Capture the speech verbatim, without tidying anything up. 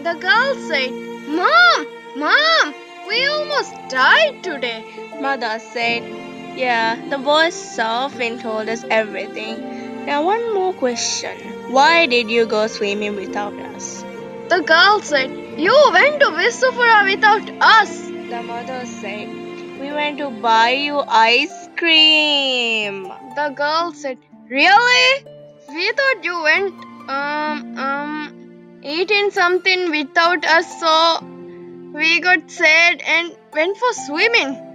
The girl said, Mom, Mom, we almost died today. Mother said, Yeah, the voice softened told us everything. Now one more question. Why did you go swimming without us? The girl said, You went to Visupura without us. The mother said, We went to buy you ice cream. The girl said, Really? We thought you went, um, um, eating something without us, so we got sad and went for swimming.